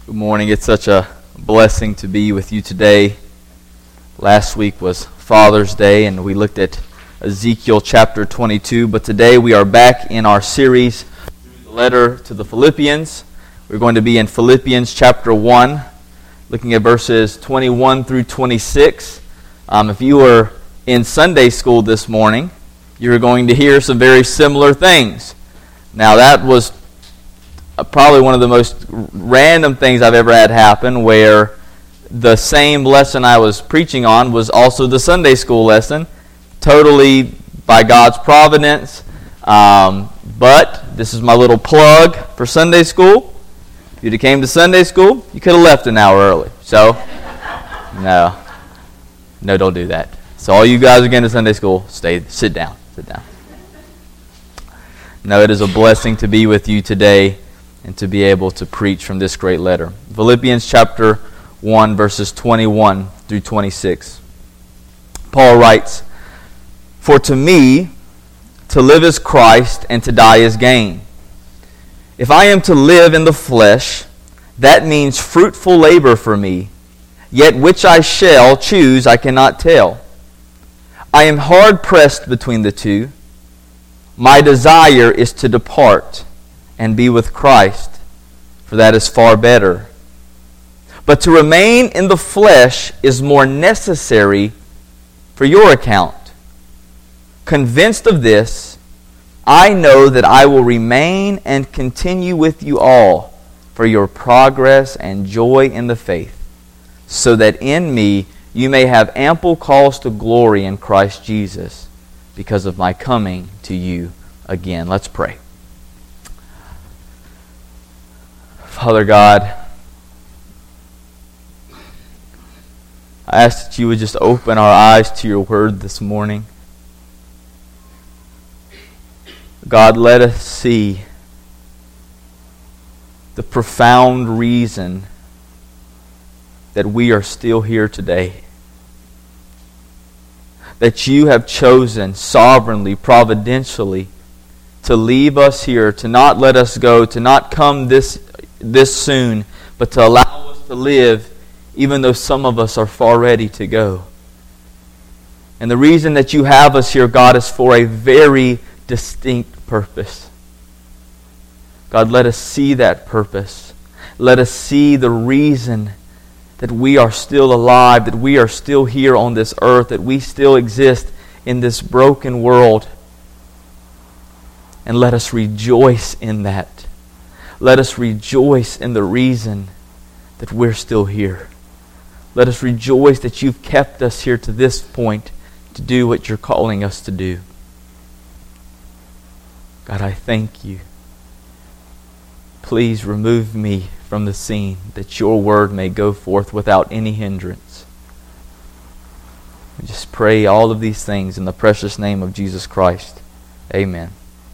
Good morning. It's such a blessing to be with you today. Last week was Father's Day, and we looked at Ezekiel chapter 22. But today we are back in our series, the letter to the Philippians. We're going to be in Philippians chapter 1, looking at verses 21 through 26. If you were in Sunday school this morning, you're going to hear some very similar things. Now that was probably one of the most random things I've ever had happen, where the same lesson I was preaching on was also the Sunday school lesson, totally by God's providence. But this is my little plug for Sunday school. If you'd have came to Sunday school, you could have left an hour early. So, no, don't do that. So all you guys who came to Sunday school, sit down. No, it is a blessing to be with you today and to be able to preach from this great letter. Philippians chapter 1, verses 21 through 26. Paul writes, "For to me, to live is Christ, and to die is gain. If I am to live in the flesh, that means fruitful labor for me, yet which I shall choose I cannot tell. I am hard pressed between the two. My desire is to depart and be with Christ, for that is far better. But to remain in the flesh is more necessary for your account. Convinced of this, I know that I will remain and continue with you all for your progress and joy in the faith, so that in me you may have ample cause to glory in Christ Jesus because of my coming to you again." Let's pray. Father God, I ask that you would just open our eyes to your word this morning. God, let us see the profound reason that we are still here today. That you have chosen sovereignly, providentially, to leave us here, to not let us go, to not come this soon, but to allow us to live even though some of us are far ready to go. And the reason that you have us here, God, is for a very distinct purpose. God, let us see that purpose. Let us see the reason that we are still alive, that we are still here on this earth, that we still exist in this broken world. And let us rejoice in that. Let us rejoice in the reason that we're still here. Let us rejoice that you've kept us here to this point to do what you're calling us to do. God, I thank you. Please remove me from the scene, that your word may go forth without any hindrance. We just pray all of these things in the precious name of Jesus Christ. Amen.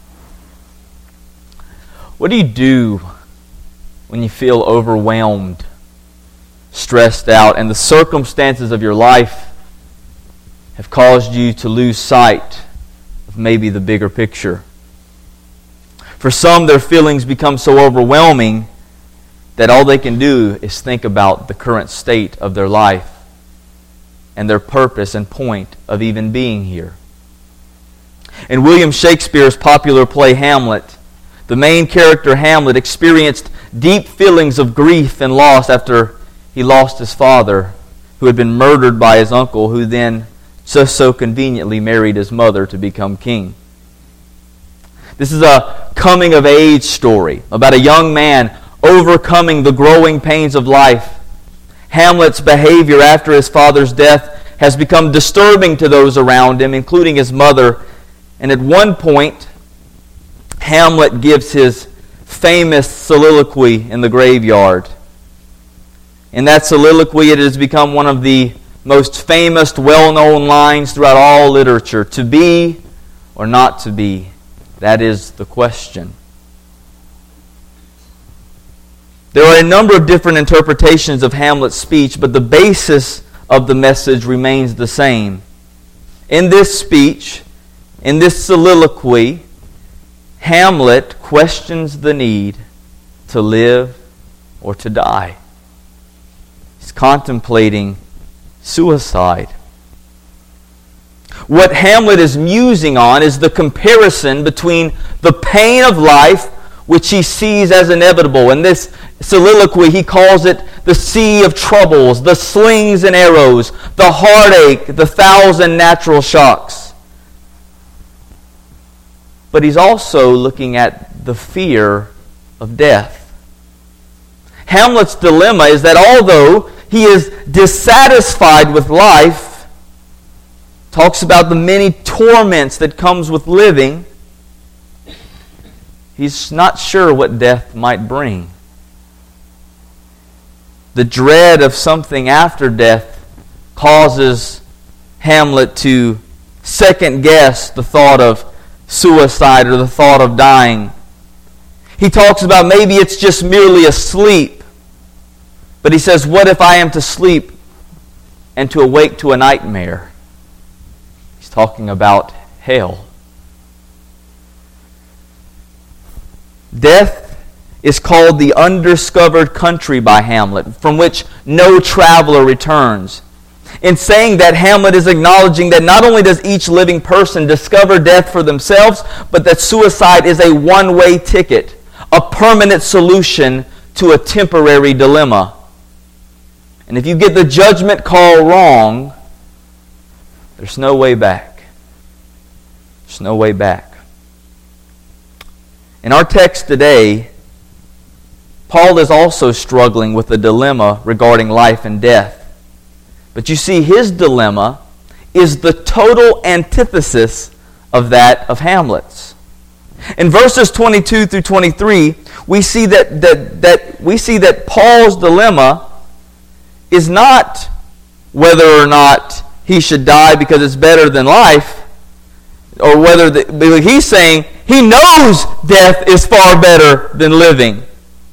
What do you do when you feel overwhelmed, stressed out, and the circumstances of your life have caused you to lose sight of maybe the bigger picture? For some, their feelings become so overwhelming that all they can do is think about the current state of their life and their purpose and point of even being here. In William Shakespeare's popular play Hamlet, the main character Hamlet experienced deep feelings of grief and loss after he lost his father, who had been murdered by his uncle, who then just so conveniently married his mother to become king. This is a coming-of-age story about a young man overcoming the growing pains of life. Hamlet's behavior after his father's death has become disturbing to those around him, including his mother. And at one point, Hamlet gives his famous soliloquy in the graveyard. In that soliloquy, it has become one of the most famous, well-known lines throughout all literature. To be or not to be, that is the question. There are a number of different interpretations of Hamlet's speech, but the basis of the message remains the same. In this speech, in this soliloquy, Hamlet questions the need to live or to die. He's contemplating suicide. What Hamlet is musing on is the comparison between the pain of life, which he sees as inevitable. In this soliloquy, he calls it the sea of troubles, the slings and arrows, the heartache, the 1,000 natural shocks. But he's also looking at the fear of death. Hamlet's dilemma is that although he is dissatisfied with life, talks about the many torments that comes with living, he's not sure what death might bring. The dread of something after death causes Hamlet to second guess the thought of suicide or the thought of dying. He talks about maybe it's just merely a sleep. But he says, what if I am to sleep and to awake to a nightmare? He's talking about hell. Death is called the undiscovered country by Hamlet, from which no traveler returns. In saying that, Hamlet is acknowledging that not only does each living person discover death for themselves, but that suicide is a one-way ticket, a permanent solution to a temporary dilemma. And if you get the judgment call wrong, there's no way back. There's no way back. In our text today, Paul is also struggling with a dilemma regarding life and death. But you see, his dilemma is the total antithesis of that of Hamlet's. In verses 22 through 23, we see that Paul's dilemma is not whether or not he should die because it's better than life, or whether he's saying he knows death is far better than living.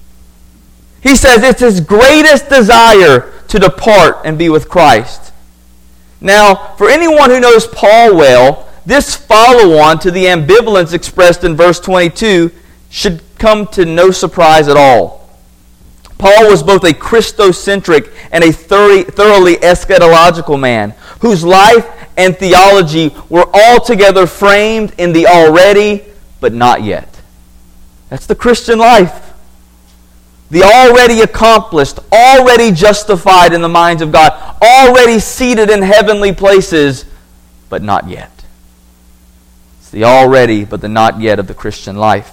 He says it's his greatest desire to depart and be with Christ. Now, for anyone who knows Paul well, this follow-on to the ambivalence expressed in verse 22 should come to no surprise at all. Paul was both a Christocentric and a thoroughly eschatological man, whose life and theology were altogether framed in the already but not yet. That's the Christian life. The already accomplished, already justified in the minds of God, already seated in heavenly places, but not yet. It's the already but the not yet of the Christian life.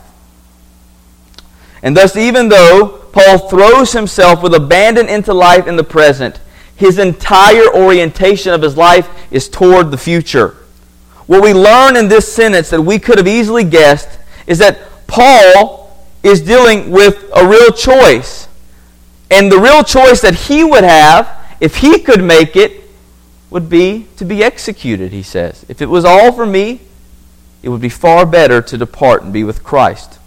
And thus, even though Paul throws himself with abandon into life in the present, his entire orientation of his life is toward the future. What we learn in this sentence that we could have easily guessed is that Paul is dealing with a real choice. And the real choice that he would have, if he could make it, would be to be executed, he says. If it was all for me, it would be far better to depart and be with Christ.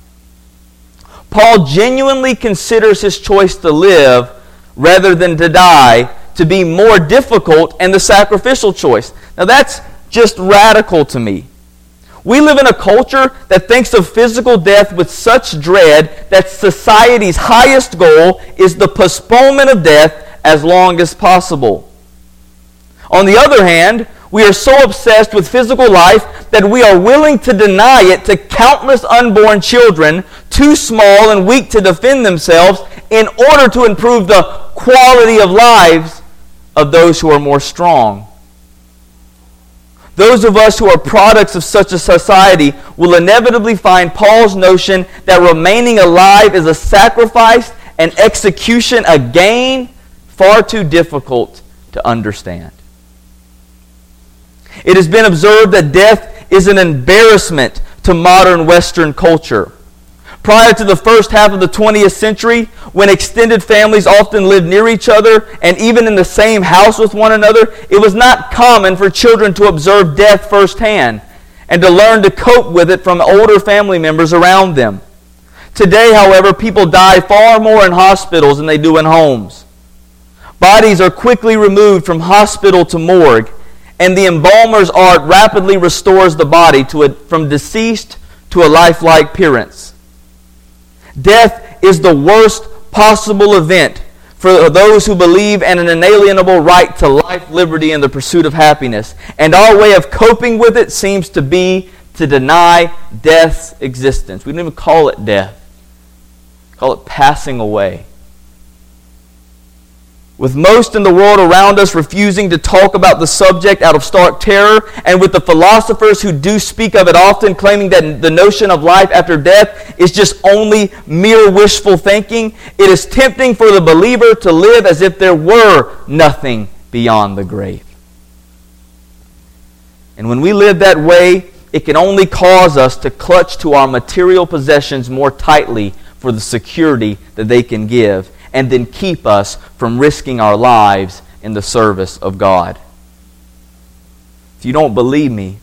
Paul genuinely considers his choice to live rather than to die to be more difficult and the sacrificial choice. Now that's just radical to me. We live in a culture that thinks of physical death with such dread that society's highest goal is the postponement of death as long as possible. On the other hand, we are so obsessed with physical life that we are willing to deny it to countless unborn children too small and weak to defend themselves in order to improve the quality of lives of those who are more strong. Those of us who are products of such a society will inevitably find Paul's notion that remaining alive is a sacrifice and execution a gain far too difficult to understand. It has been observed that death is an embarrassment to modern Western culture. Prior to the first half of the 20th century, when extended families often lived near each other and even in the same house with one another, it was not common for children to observe death firsthand and to learn to cope with it from older family members around them. Today, however, people die far more in hospitals than they do in homes. Bodies are quickly removed from hospital to morgue, and the embalmer's art rapidly restores the body from deceased to a lifelike appearance. Death is the worst possible event for those who believe in an inalienable right to life, liberty, and the pursuit of happiness. And our way of coping with it seems to be to deny death's existence. We don't even call it death. We call it passing away. With most in the world around us refusing to talk about the subject out of stark terror, and with the philosophers who do speak of it often, claiming that the notion of life after death is just only mere wishful thinking, it is tempting for the believer to live as if there were nothing beyond the grave. And when we live that way, it can only cause us to clutch to our material possessions more tightly for the security that they can give, and then keep us from risking our lives in the service of God. If you don't believe me,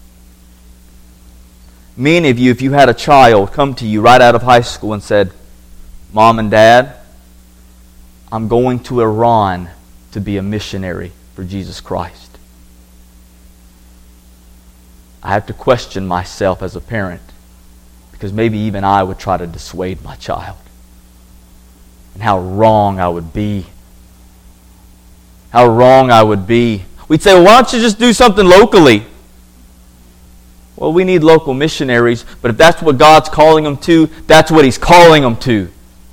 many of you, if you had a child come to you right out of high school and said, "Mom and Dad, I'm going to Iran to be a missionary for Jesus Christ," I have to question myself as a parent, because maybe even I would try to dissuade my child. And how wrong I would be. How wrong I would be. We'd say, well, why don't you just do something locally? Well, we need local missionaries, but if that's what God's calling them to, that's what He's calling them to.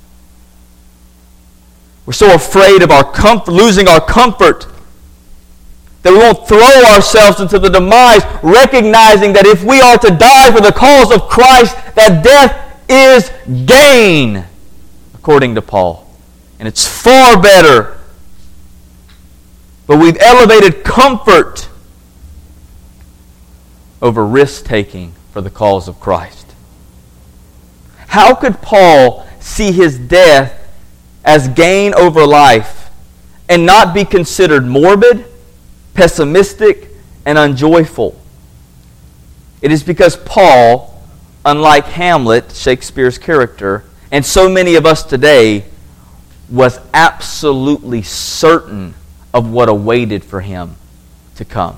We're so afraid of losing our comfort that we won't throw ourselves into the demise, recognizing that if we are to die for the cause of Christ, that death is gain, according to Paul. And it's far better. But we've elevated comfort over risk-taking for the cause of Christ. How could Paul see his death as gain over life and not be considered morbid, pessimistic, and unjoyful? It is because Paul, unlike Hamlet, Shakespeare's character, and so many of us today, was absolutely certain of what awaited for him to come.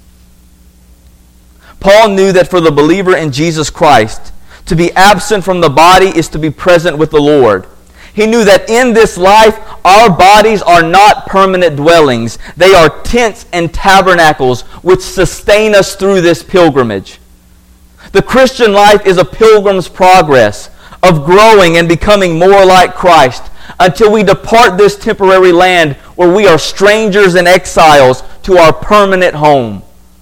Paul knew that for the believer in Jesus Christ, to be absent from the body is to be present with the Lord. He knew that in this life, our bodies are not permanent dwellings. They are tents and tabernacles which sustain us through this pilgrimage. The Christian life is a pilgrim's progress of growing and becoming more like Christ until we depart this temporary land where we are strangers and exiles to our permanent home.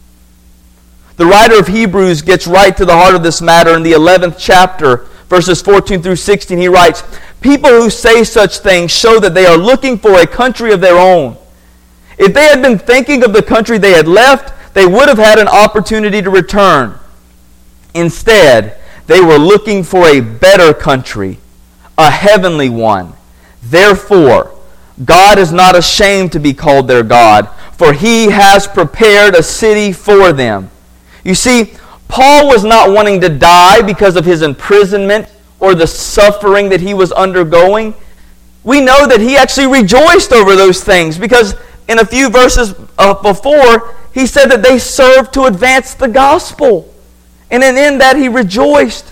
The writer of Hebrews gets right to the heart of this matter in the 11th chapter, verses 14 through 16. He writes, "People who say such things show that they are looking for a country of their own. If they had been thinking of the country they had left, they would have had an opportunity to return. Instead, they were looking for a better country, a heavenly one. Therefore, God is not ashamed to be called their God, for He has prepared a city for them." You see, Paul was not wanting to die because of his imprisonment or the suffering that he was undergoing. We know that he actually rejoiced over those things because in a few verses before, he said that they served to advance the gospel. And in that he rejoiced.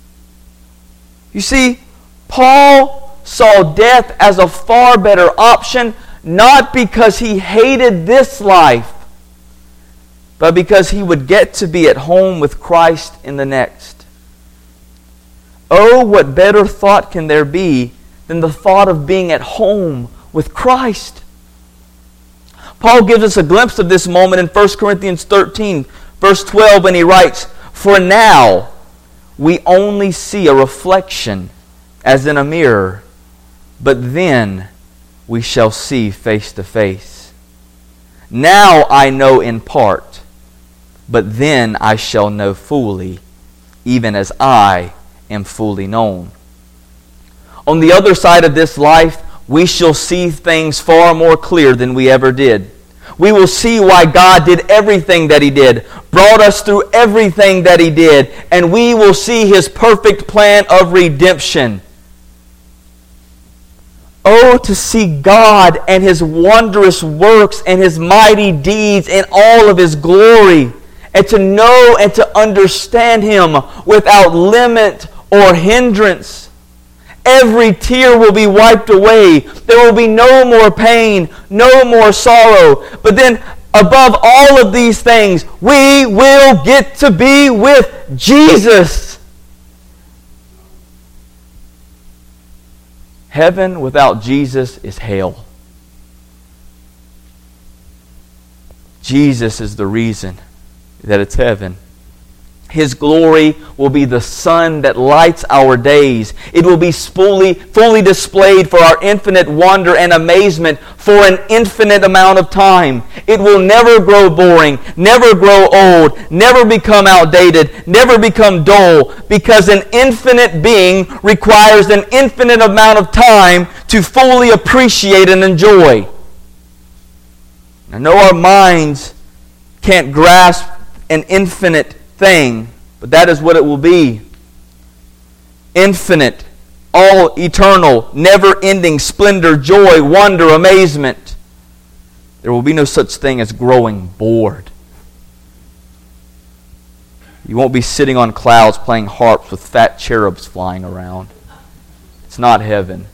You see, Paul saw death as a far better option, not because he hated this life, but because he would get to be at home with Christ in the next. Oh, what better thought can there be than the thought of being at home with Christ? Paul gives us a glimpse of this moment in 1 Corinthians 13, verse 12, when he writes, "For now we only see a reflection as in a mirror, but then we shall see face to face. Now I know in part, but then I shall know fully, even as I am fully known." On the other side of this life, we shall see things far more clear than we ever did. We will see why God did everything that He did, brought us through everything that He did, and we will see His perfect plan of redemption. Oh, to see God and His wondrous works and His mighty deeds in all of His glory, and to know and to understand Him without limit or hindrance. Every tear will be wiped away. There will be no more pain, no more sorrow. But then, above all of these things, we will get to be with Jesus. Heaven without Jesus is hell. Jesus is the reason that it's heaven. His glory will be the sun that lights our days. It will be fully displayed for our infinite wonder and amazement for an infinite amount of time. It will never grow boring, never grow old, never become outdated, never become dull, because an infinite being requires an infinite amount of time to fully appreciate and enjoy. I know our minds can't grasp an infinite thing, but that is what it will be. Infinite, all eternal, never-ending splendor, joy, wonder, amazement. There will be no such thing as growing bored. You won't be sitting on clouds playing harps with fat cherubs flying around. It's not heaven.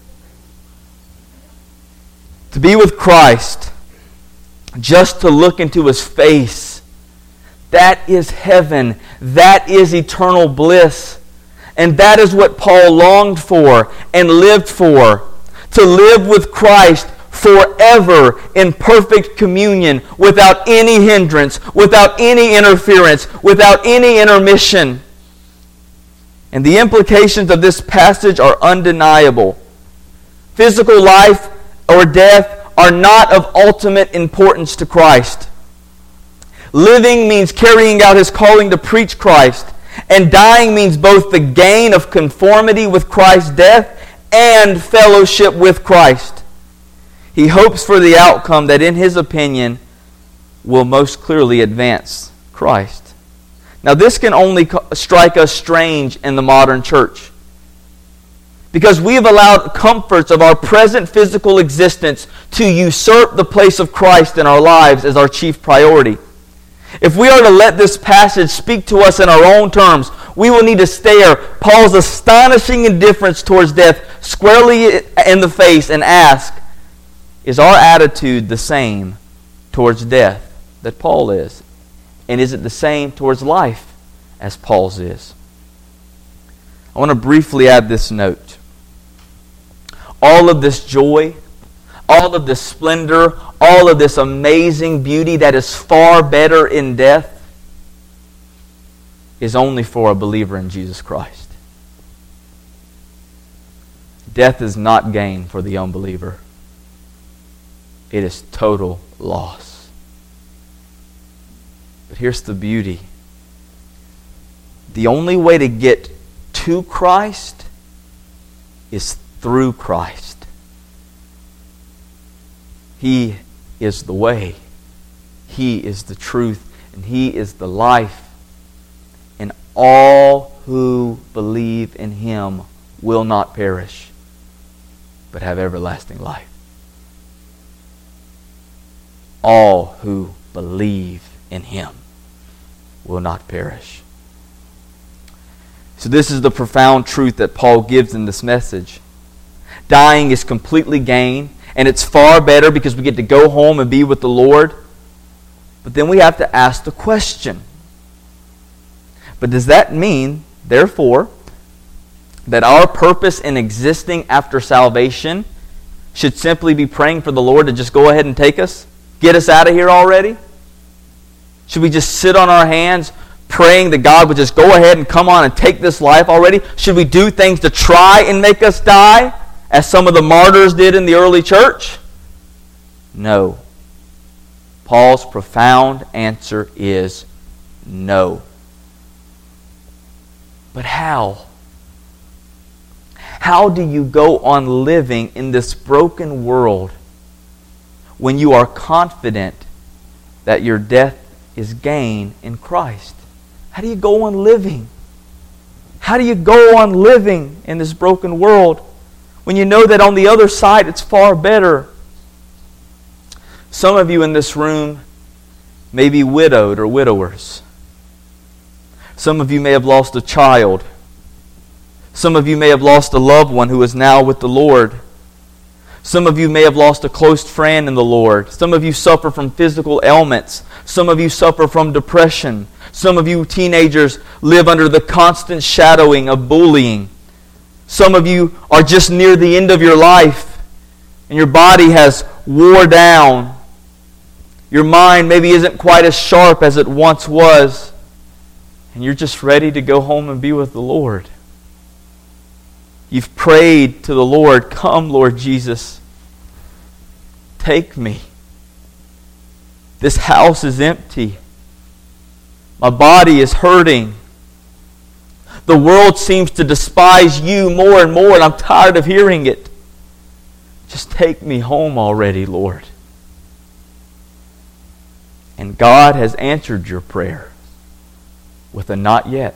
To be with Christ, just to look into His face, that is heaven. That is eternal bliss. And that is what Paul longed for and lived for. To live with Christ forever in perfect communion, without any hindrance, without any interference, without any intermission. And the implications of this passage are undeniable. Physical life or death are not of ultimate importance to Christ. Living means carrying out His calling to preach Christ, and dying means both the gain of conformity with Christ's death and fellowship with Christ. He hopes for the outcome that, in his opinion, will most clearly advance Christ. Now, this can only strike us strange in the modern church, because we have allowed comforts of our present physical existence to usurp the place of Christ in our lives as our chief priority. If we are to let this passage speak to us in our own terms, we will need to stare Paul's astonishing indifference towards death squarely in the face and ask, is our attitude the same towards death that Paul is? And is it the same towards life as Paul's is? I want to briefly add this note. All of this joy, all of this splendor, all of this amazing beauty that is far better in death is only for a believer in Jesus Christ. Death is not gain for the unbeliever. It is total loss. But here's the beauty. The only way to get to Christ is through Christ. He is the way. He is the truth. And He is the life. And all who believe in Him will not perish, but have everlasting life. All who believe in Him will not perish. So this is the profound truth that Paul gives in this message. Dying is completely gain. And it's far better because we get to go home and be with the Lord. But then we have to ask the question. But does that mean, therefore, that our purpose in existing after salvation should simply be praying for the Lord to just go ahead and take us? Get us out of here already? Should we just sit on our hands praying that God would just go ahead and come on and take this life already? Should we do things to try and make us die, as some of the martyrs did in the early church? No. Paul's profound answer is no. But how? How do you go on living in this broken world when you are confident that your death is gain in Christ? How do you go on living? How do you go on living in this broken world when you know that on the other side it's far better? Some of you in this room may be widowed or widowers. Some of you may have lost a child. Some of you may have lost a loved one who is now with the Lord. Some of you may have lost a close friend in the Lord. Some of you suffer from physical ailments. Some of you suffer from depression. Some of you teenagers live under the constant shadowing of bullying. Some of you are just near the end of your life and your body has wore down. Your mind maybe isn't quite as sharp as it once was. And you're just ready to go home and be with the Lord. You've prayed to the Lord, "Come, Lord Jesus, take me. This house is empty. My body is hurting. The world seems to despise you more and more, and I'm tired of hearing it. Just take me home already, Lord." And God has answered your prayer with a "not yet."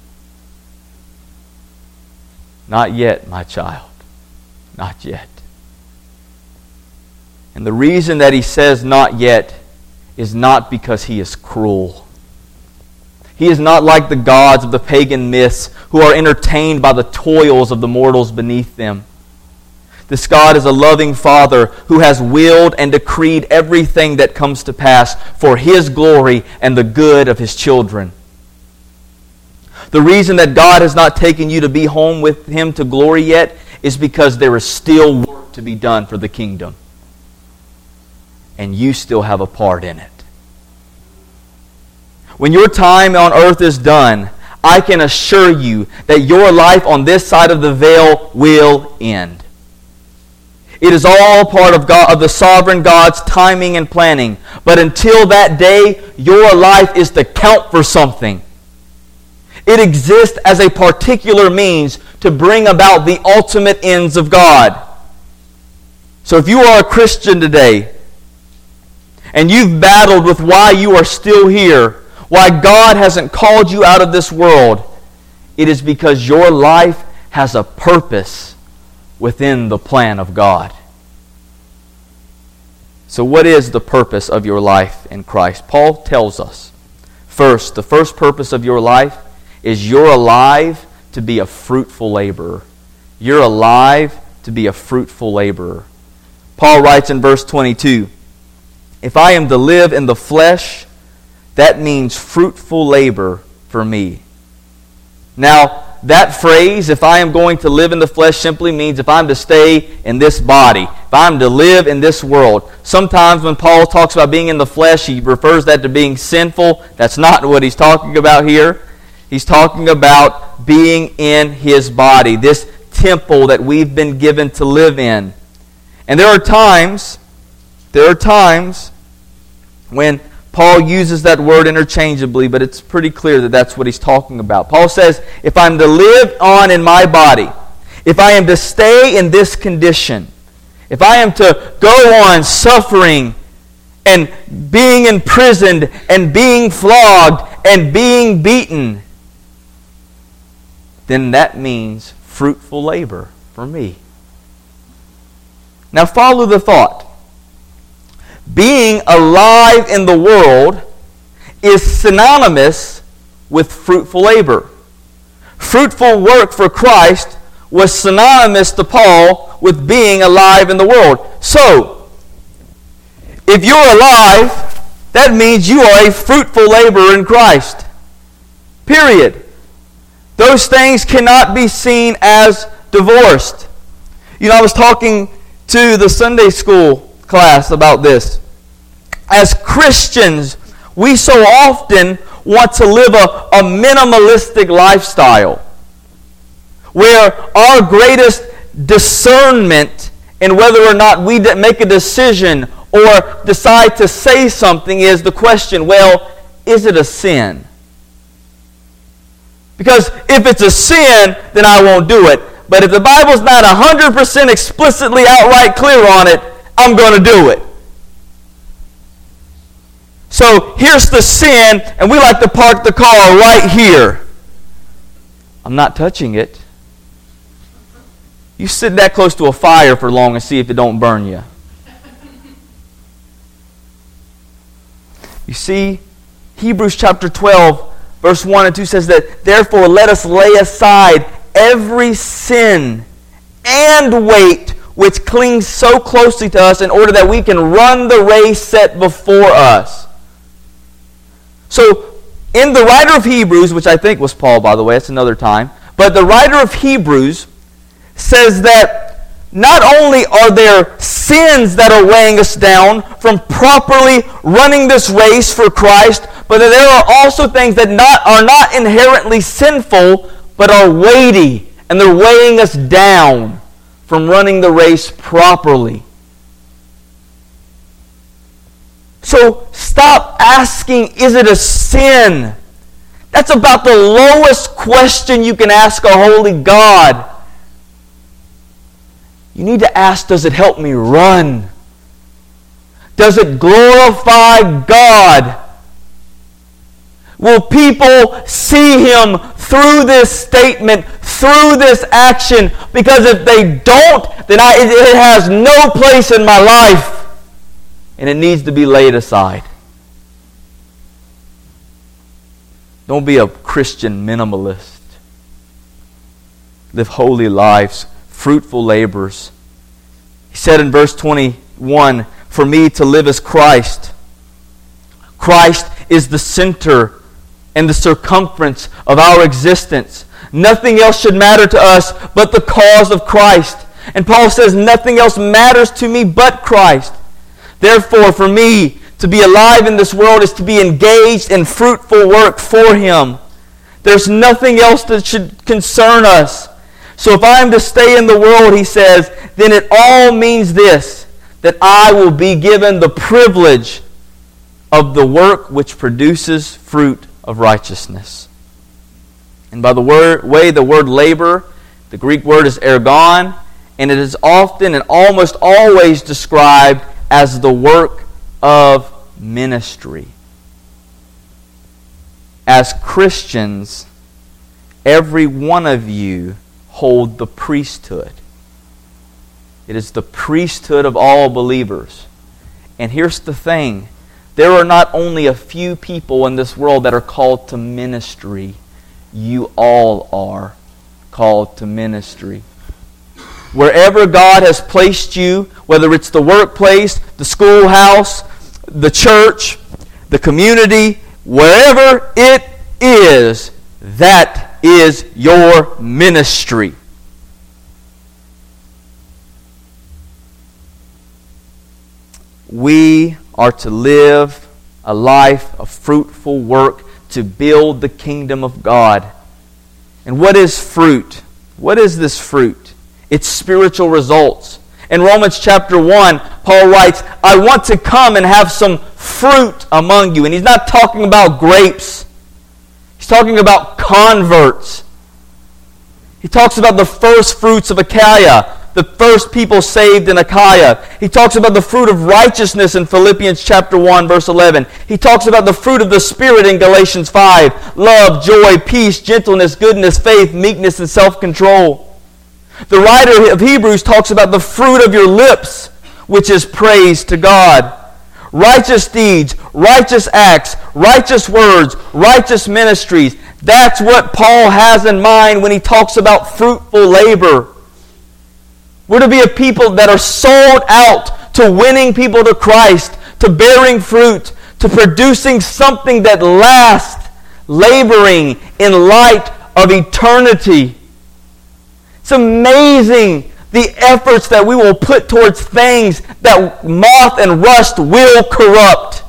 Not yet, my child. Not yet. And the reason that He says "not yet" is not because He is cruel. He is not like the gods of the pagan myths who are entertained by the toils of the mortals beneath them. This God is a loving Father who has willed and decreed everything that comes to pass for His glory and the good of His children. The reason that God has not taken you to be home with Him to glory yet is because there is still work to be done for the kingdom. And you still have a part in it. When your time on earth is done, I can assure you that your life on this side of the veil will end. It is all part of God, of the sovereign God's timing and planning. But until that day, your life is to count for something. It exists as a particular means to bring about the ultimate ends of God. So if you are a Christian today, and you've battled with why you are still here, why God hasn't called you out of this world, it is because your life has a purpose within the plan of God. So what is the purpose of your life in Christ? Paul tells us, first, the first purpose of your life is you're alive to be a fruitful laborer. You're alive to be a fruitful laborer. Paul writes in verse 22, "If I am to live in the flesh, that means fruitful labor for me." Now, that phrase, "if I am going to live in the flesh," simply means if I'm to stay in this body, if I'm to live in this world. Sometimes when Paul talks about being in the flesh, he refers that to being sinful. That's not what he's talking about here. He's talking about being in his body, this temple that we've been given to live in. And there are times when Paul uses that word interchangeably, but it's pretty clear that that's what he's talking about. Paul says, if I'm to live on in my body, if I am to stay in this condition, if I am to go on suffering and being imprisoned and being flogged and being beaten, then that means fruitful labor for me. Now follow the thought. Being alive in the world is synonymous with fruitful labor. Fruitful work for Christ was synonymous to Paul with being alive in the world. So, if you're alive, that means you are a fruitful laborer in Christ. Period. Those things cannot be seen as divorced. You know, I was talking to the Sunday school class about this. As Christians, we so often want to live a minimalistic lifestyle where our greatest discernment in whether or not we make a decision or decide to say something is the question, well, is it a sin? Because if it's a sin, then I won't do it. But if the Bible's not 100% explicitly outright clear on it, I'm going to do it. So here's the sin, and we like to park the car right here. I'm not touching it. You sit that close to a fire for long and see if it don't burn you. You see, Hebrews chapter 12, verse 1 and 2 says that, therefore let us lay aside every sin and weight which clings so closely to us, in order that we can run the race set before us. So, in the writer of Hebrews, which I think was Paul, by the way, that's another time, but the writer of Hebrews says that not only are there sins that are weighing us down from properly running this race for Christ, but that there are also things that are not inherently sinful, but are weighty, and they're weighing us down from running the race properly. So stop asking, is it a sin? That's about the lowest question you can ask a holy God. You need to ask, does it help me run? Does it glorify God? Will people see Him through this statement, through this action? Because if they don't, then it has no place in my life, and it needs to be laid aside. Don't be a Christian minimalist. Live holy lives, fruitful labors. He said in verse 21, "For me to live is Christ." Christ is the center and the circumference of our existence. Nothing else should matter to us but the cause of Christ. And Paul says, nothing else matters to me but Christ. Therefore, for me to be alive in this world is to be engaged in fruitful work for Him. There's nothing else that should concern us. So if I am to stay in the world, he says, then it all means this, that I will be given the privilege of the work which produces fruit of righteousness. And by the way, the word labor, the Greek word is ergon, and it is often and almost always described as the work of ministry. As Christians, every one of you hold the priesthood. It is the priesthood of all believers. And here's the thing. There are not only a few people in this world that are called to ministry. You all are called to ministry. Wherever God has placed you, whether it's the workplace, the schoolhouse, the church, the community, wherever it is, that is your ministry. We are to live a life of fruitful work to build the kingdom of God. And what is fruit? What is this fruit? It's spiritual results. In Romans chapter 1, Paul writes, I want to come and have some fruit among you. And he's not talking about grapes. He's talking about converts. He talks about the first fruits of Achaia, the first people saved in Achaia. He talks about the fruit of righteousness in Philippians chapter 1, verse 11. He talks about the fruit of the Spirit in Galatians 5. Love, joy, peace, gentleness, goodness, faith, meekness, and self-control. The writer of Hebrews talks about the fruit of your lips, which is praise to God. Righteous deeds, righteous acts, righteous words, righteous ministries. That's what Paul has in mind when he talks about fruitful labor. We're to be a people that are sold out to winning people to Christ, to bearing fruit, to producing something that lasts, laboring in light of eternity. It's amazing the efforts that we will put towards things that moth and rust will corrupt.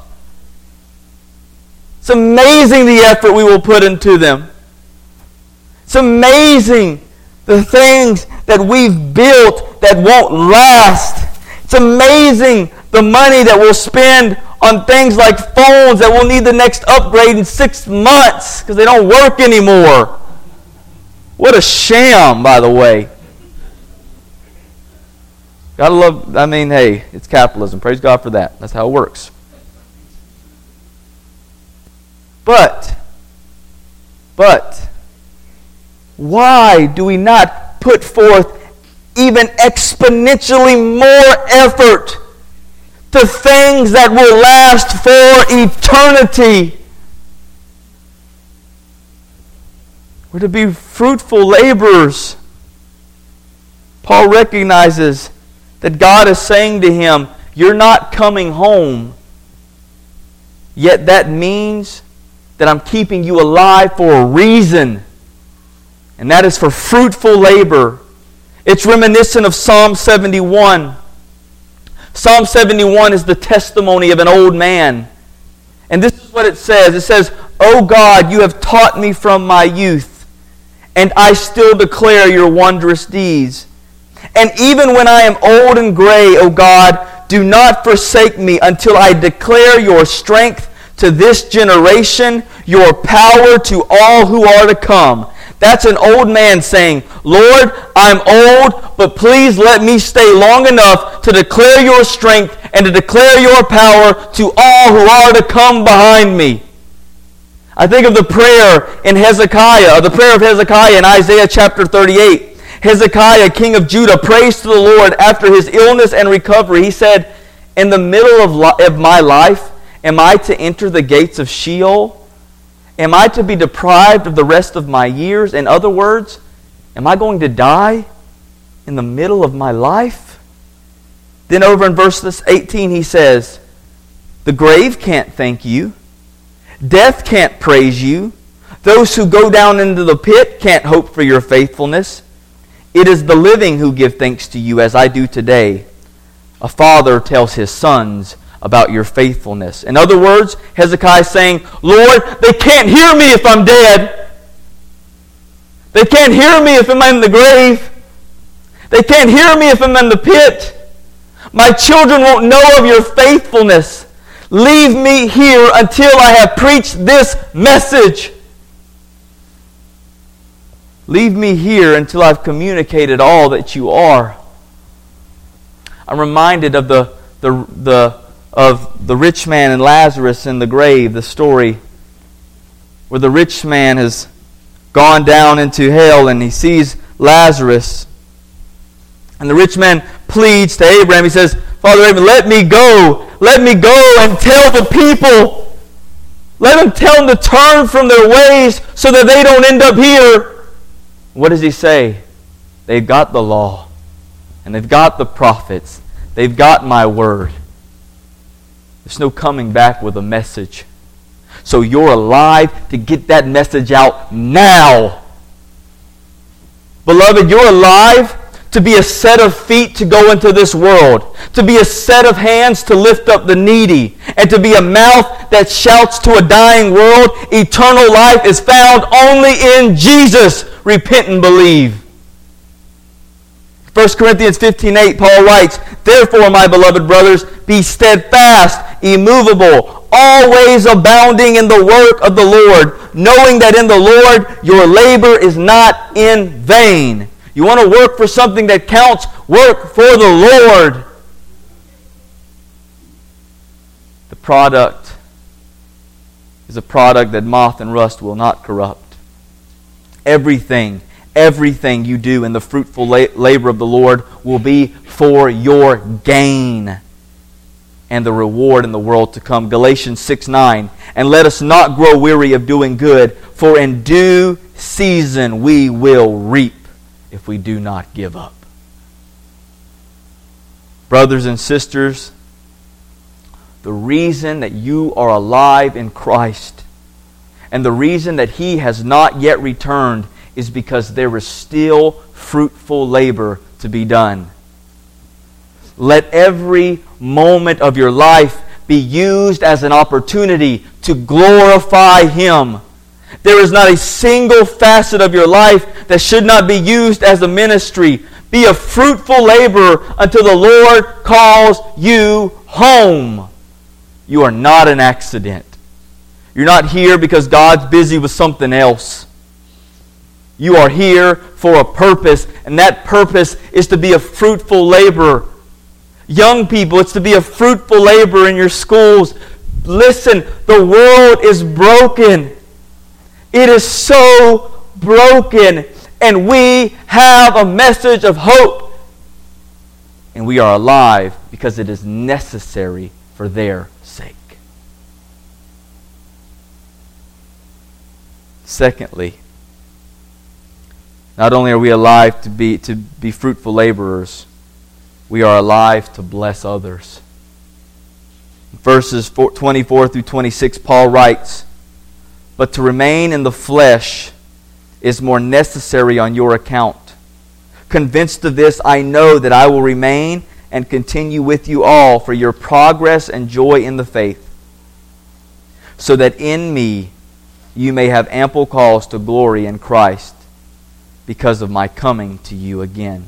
It's amazing the effort we will put into them. It's amazing the things that we've built that won't last. It's amazing the money that we'll spend on things like phones that will need the next upgrade in 6 months because they don't work anymore. What a sham, by the way. Gotta love, hey, it's capitalism. Praise God for that. That's how it works. But, why do we not put forth even exponentially more effort to things that will last for eternity? We're to be fruitful laborers. Paul recognizes that God is saying to him, you're not coming home. Yet that means that I'm keeping you alive for a reason. And that is for fruitful labor. It's reminiscent of Psalm 71. Psalm 71 is the testimony of an old man. And this is what it says. It says, O God, you have taught me from my youth, and I still declare your wondrous deeds. And even when I am old and gray, O God, do not forsake me until I declare your strength to this generation, your power to all who are to come. That's an old man saying, Lord, I'm old, but please let me stay long enough to declare your strength and to declare your power to all who are to come behind me. I think of the prayer in Hezekiah, the prayer of Hezekiah in Isaiah chapter 38. Hezekiah, king of Judah, prays to the Lord after his illness and recovery. He said, in the middle of my life, am I to enter the gates of Sheol? Am I to be deprived of the rest of my years? In other words, am I going to die in the middle of my life? Then over in verse 18 he says, the grave can't thank you. Death can't praise you. Those who go down into the pit can't hope for your faithfulness. It is the living who give thanks to you as I do today. A father tells his sons about your faithfulness. In other words, Hezekiah is saying, Lord, they can't hear me if I'm dead. They can't hear me if I'm in the grave. They can't hear me if I'm in the pit. My children won't know of your faithfulness. Leave me here until I have preached this message. Leave me here until I've communicated all that you are. I'm reminded of the rich man and Lazarus in the grave, the story where the rich man has gone down into hell and he sees Lazarus. And the rich man pleads to Abraham. He says, Father Abraham, let me go. Let me go and tell the people. Let them tell them to turn from their ways so that they don't end up here. What does he say? They've got the law. And they've got the prophets. They've got my word. There's no coming back with a message. So you're alive to get that message out now. Beloved, you're alive to be a set of feet to go into this world, to be a set of hands to lift up the needy, and to be a mouth that shouts to a dying world, eternal life is found only in Jesus. Repent and believe. 1 Corinthians 15:8, Paul writes, Therefore, my beloved brothers, be steadfast, immovable, always abounding in the work of the Lord, knowing that in the Lord your labor is not in vain. You want to work for something that counts? Work for the Lord. The product is a product that moth and rust will not corrupt. Everything you do in the fruitful labor of the Lord will be for your gain and the reward in the world to come. Galatians 6:9, and let us not grow weary of doing good, for in due season we will reap if we do not give up. Brothers and sisters, the reason that you are alive in Christ and the reason that He has not yet returned is because there is still fruitful labor to be done. Let every moment of your life be used as an opportunity to glorify Him. There is not a single facet of your life that should not be used as a ministry. Be a fruitful laborer until the Lord calls you home. You are not an accident. You're not here because God's busy with something else. You are here for a purpose, and that purpose is to be a fruitful laborer. Young people, it's to be a fruitful laborer in your schools. Listen, the world is broken. It is so broken, and we have a message of hope. And we are alive because it is necessary for their sake. Secondly, Not only are we alive to be fruitful laborers, we are alive to bless others. Verses 24 through 26, Paul writes, "But to remain in the flesh is more necessary on your account. Convinced of this, I know that I will remain and continue with you all for your progress and joy in the faith, so that in me you may have ample cause to glory in Christ because of my coming to you again."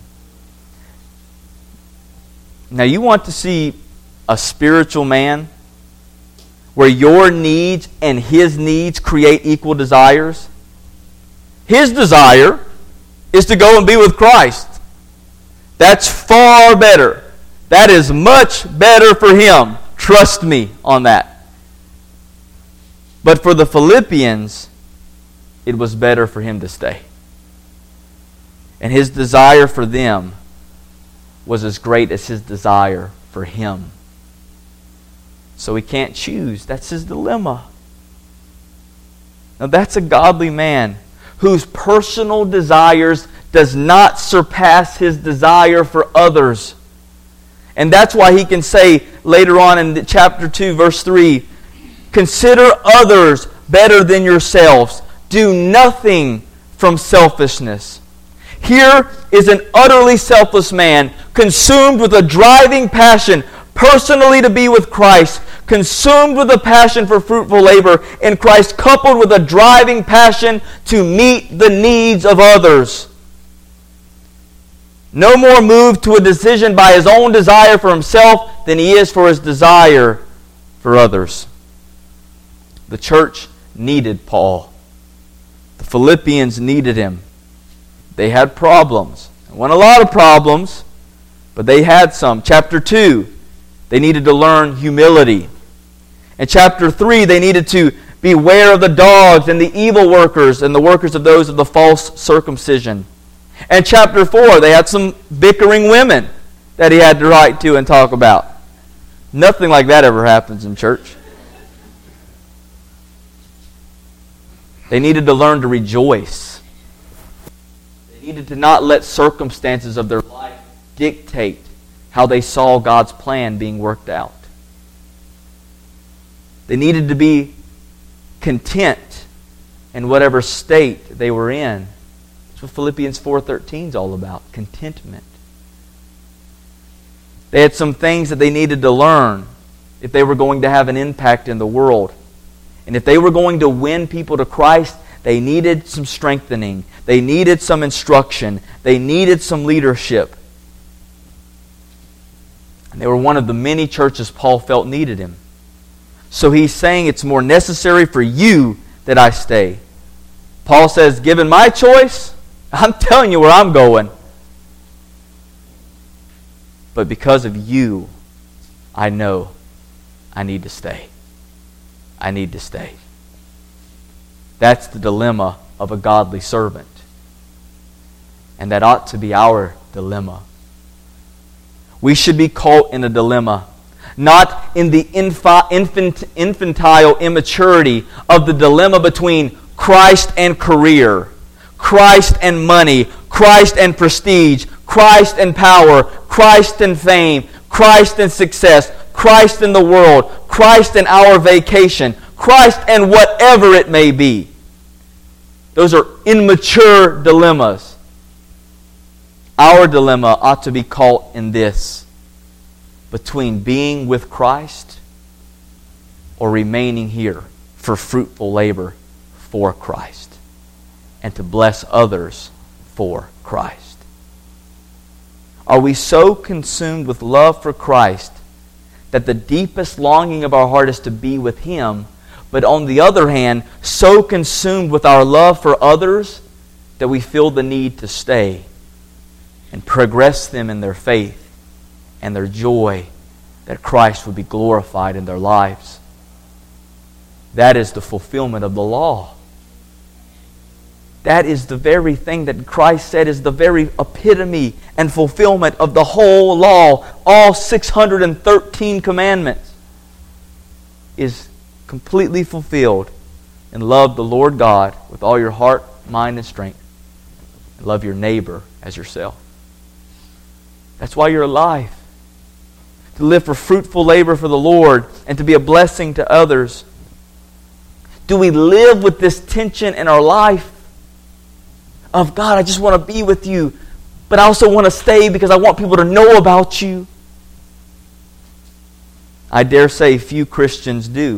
Now, you want to see a spiritual man where your needs and his needs create equal desires? His desire is to go and be with Christ. That's far better. That is much better for him. Trust me on that. But for the Philippians, it was better for him to stay. And his desire for them was as great as his desire for him. So he can't choose. That's his dilemma. Now that's a godly man whose personal desires does not surpass his desire for others. And that's why he can say later on in chapter 2, verse 3, "Consider others better than yourselves. Do nothing from selfishness." Here is an utterly selfless man, consumed with a driving passion personally to be with Christ, consumed with a passion for fruitful labor in Christ, coupled with a driving passion to meet the needs of others. No more moved to a decision by his own desire for himself than he is for his desire for others. The church needed Paul. The Philippians needed him. They had problems. There weren't a lot of problems, but they had some. Chapter 2, they needed to learn humility. In chapter 3, they needed to beware of the dogs and the evil workers and the workers of those of the false circumcision. And chapter 4, they had some bickering women that he had to write to and talk about. Nothing like that ever happens in church. They needed to learn to rejoice. They needed to not let circumstances of their life dictate how they saw God's plan being worked out. They needed to be content in whatever state they were in. That's what Philippians 4:13 is all about, contentment. They had some things that they needed to learn if they were going to have an impact in the world. And if they were going to win people to Christ, they needed some strengthening. They needed some instruction. They needed some leadership. And they were one of the many churches Paul felt needed him. So he's saying it's more necessary for you that I stay. Paul says, given my choice, I'm telling you where I'm going. But because of you, I know I need to stay. I need to stay. That's the dilemma of a godly servant. And that ought to be our dilemma. We should be caught in a dilemma. Not in the infantile immaturity of the dilemma between Christ and career, Christ and money, Christ and prestige, Christ and power, Christ and fame, Christ and success, Christ and the world, Christ and our vacation, Christ and whatever it may be. Those are immature dilemmas. Our dilemma ought to be caught in this: between being with Christ or remaining here for fruitful labor for Christ and to bless others for Christ. Are we so consumed with love for Christ that the deepest longing of our heart is to be with Him, but on the other hand, so consumed with our love for others that we feel the need to stay and progress them in their faith and their joy that Christ would be glorified in their lives? That is the fulfillment of the law. That is the very thing that Christ said is the very epitome and fulfillment of the whole law. All 613 commandments is completely fulfilled. And love the Lord God with all your heart, mind, and strength. and love your neighbor as yourself. That's why you're alive. To live for fruitful labor for the Lord and to be a blessing to others. Do we live with this tension in our life of, God, I just want to be with you, but I also want to stay because I want people to know about you? I dare say few Christians do.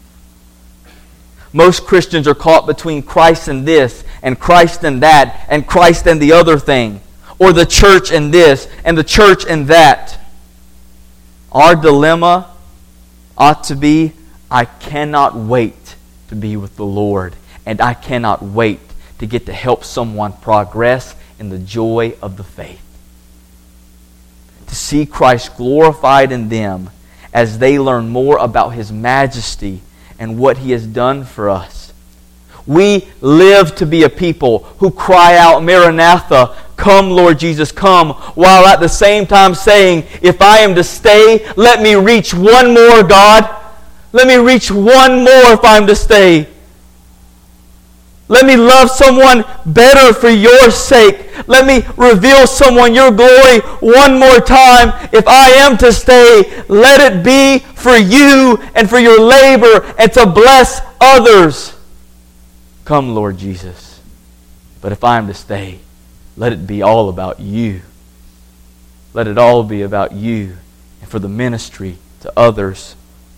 Most Christians are caught between Christ and this, and Christ and that, and Christ and the other thing, or the church and this, and the church and that. Our dilemma ought to be, I cannot wait to be with the Lord, and I cannot wait to get to help someone progress in the joy of the faith. To see Christ glorified in them as they learn more about His majesty and what He has done for us. We live to be a people who cry out, Maranatha, come Lord Jesus, come, while at the same time saying, if I am to stay, let me reach one more, God. Let me reach one more if I'm to stay. Let me love someone better for your sake. Let me reveal someone your glory one more time. If I am to stay, let it be for you and for your labor and to bless others. Come, Lord Jesus. But if I am to stay, let it be all about you. Let it all be about you and for the ministry to others.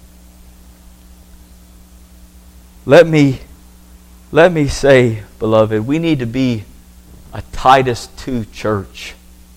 Let me say, beloved, we need to be a Titus 2 church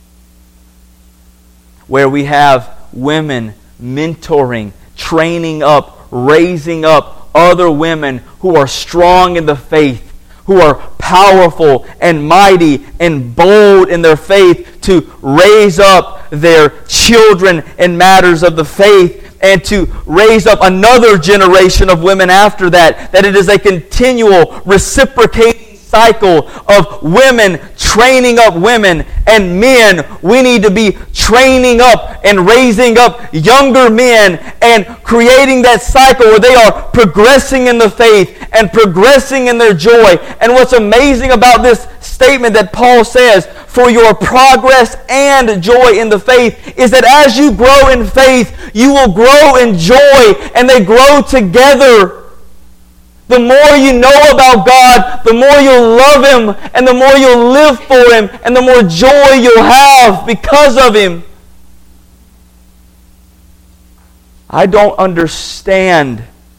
where we have women mentoring, training up, raising up other women who are strong in the faith, who are powerful and mighty and bold in their faith to raise up their children in matters of the faith, and to raise up another generation of women after that. That it is a continual reciprocating cycle of women training up women, and men, we need to be training up and raising up younger men and creating that cycle where they are progressing in the faith and progressing in their joy. And what's amazing about this statement that Paul says, for your progress and joy in the faith, is that as you grow in faith, you will grow in joy, and they grow together. The more you know about God, the more you'll love Him, and the more you'll live for Him, and the more joy you'll have because of Him. I don't understand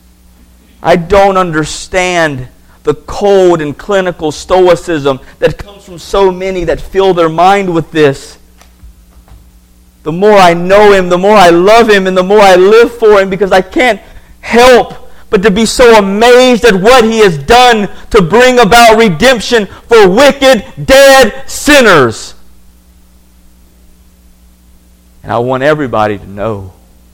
the cold and clinical stoicism that comes from so many that fill their mind with this. The more I know Him, the more I love Him, and the more I live for Him, because I can't help but to be so amazed at what He has done to bring about redemption for wicked, dead sinners. And I want everybody to know.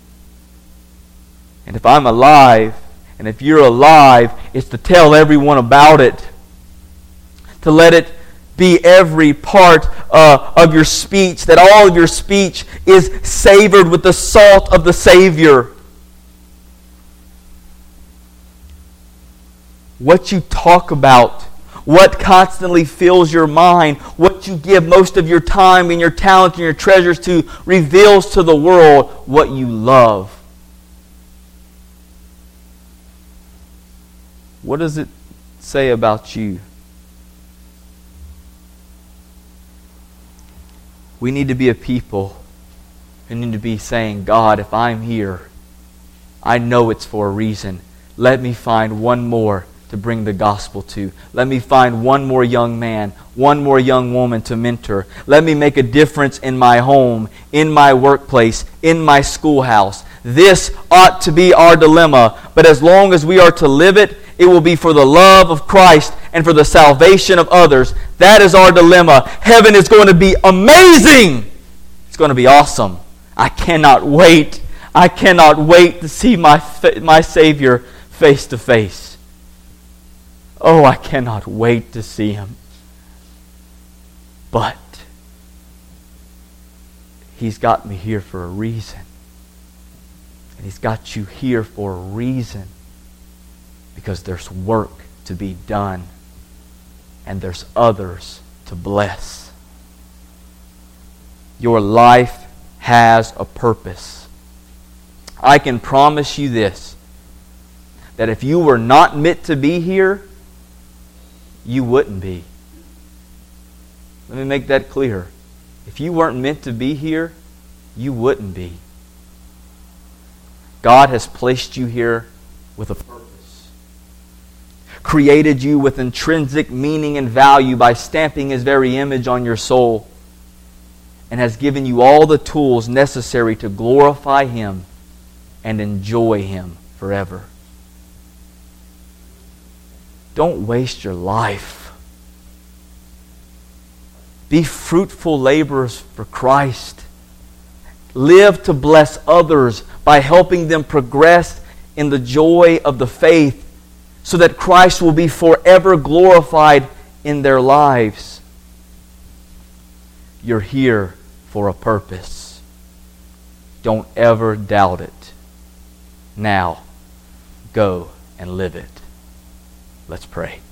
And if I'm alive, and if you're alive, it's to tell everyone about it. To let it be every part of your speech, that all of your speech is savored with the salt of the Savior. What you talk about, what constantly fills your mind, what you give most of your time and your talent and your treasures to, reveals to the world what you love. What does it say about you? We need to be a people who need to be saying, God, if I'm here, I know it's for a reason. Let me find one more to bring the gospel to. Let me find one more young man, one more young woman to mentor. Let me make a difference in my home, in my workplace, in my schoolhouse. This ought to be our dilemma, but as long as we are to live it, it will be for the love of Christ and for the salvation of others. That is our dilemma. Heaven is going to be amazing. It's going to be awesome. I cannot wait. I cannot wait to see my Savior face to face. Oh, I cannot wait to see Him. But He's got me here for a reason. And He's got you here for a reason. Because there's work to be done. And there's others to to bless. Your life has a purpose. I can promise you this, that if you were not meant to be here, you wouldn't be. Let me make that clear. If you weren't meant to be here, you wouldn't be. God has placed you here with a purpose. Created you with intrinsic meaning and value by stamping His very image on your soul, and has given you all the tools necessary to glorify Him and enjoy Him forever. Don't waste your life. Be fruitful laborers for Christ. Live to bless others by helping them progress in the joy of the faith, so that Christ will be forever glorified in their lives. You're here for a purpose. Don't ever doubt it. Now, go and live it. Let's pray.